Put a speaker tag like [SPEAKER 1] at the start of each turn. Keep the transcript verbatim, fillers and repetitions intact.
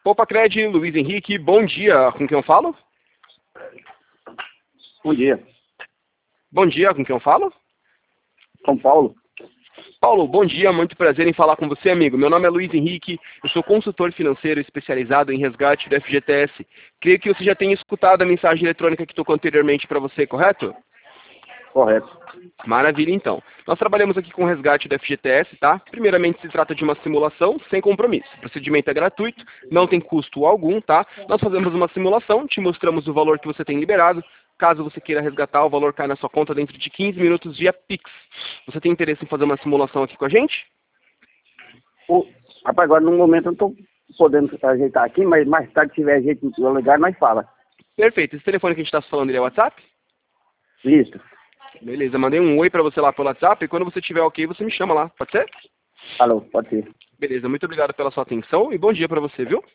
[SPEAKER 1] Poupa-Cred, Luiz Henrique, bom dia. Com quem eu falo?
[SPEAKER 2] Bom dia.
[SPEAKER 1] Bom dia, com quem eu falo?
[SPEAKER 2] São Paulo.
[SPEAKER 1] Paulo, bom dia, muito prazer em falar com você, amigo. Meu nome é Luiz Henrique, eu sou consultor financeiro especializado em resgate do F G T S. Creio que você já tenha escutado a mensagem eletrônica que tocou anteriormente para você, correto?
[SPEAKER 2] Correto.
[SPEAKER 1] Maravilha, então. Nós trabalhamos aqui com o resgate do F G T S, tá? Primeiramente, se trata de uma simulação sem compromisso. O procedimento é gratuito, não tem custo algum, tá? Nós fazemos uma simulação, te mostramos o valor que você tem liberado. Caso você queira resgatar, o valor cai na sua conta dentro de quinze minutos via Pix. Você tem interesse em fazer uma simulação aqui com a gente?
[SPEAKER 2] O, rapaz, agora no momento eu não estou podendo ajeitar aqui, mas mais tarde, se tiver jeito no lugar, nós fala.
[SPEAKER 1] Perfeito. Esse telefone que a gente está falando, ele é WhatsApp?
[SPEAKER 2] Isso.
[SPEAKER 1] Beleza, mandei um oi para você lá pelo WhatsApp e quando você tiver ok, você me chama lá. Pode ser?
[SPEAKER 2] Falou, pode ser.
[SPEAKER 1] Beleza, muito obrigado pela sua atenção e bom dia para você, viu?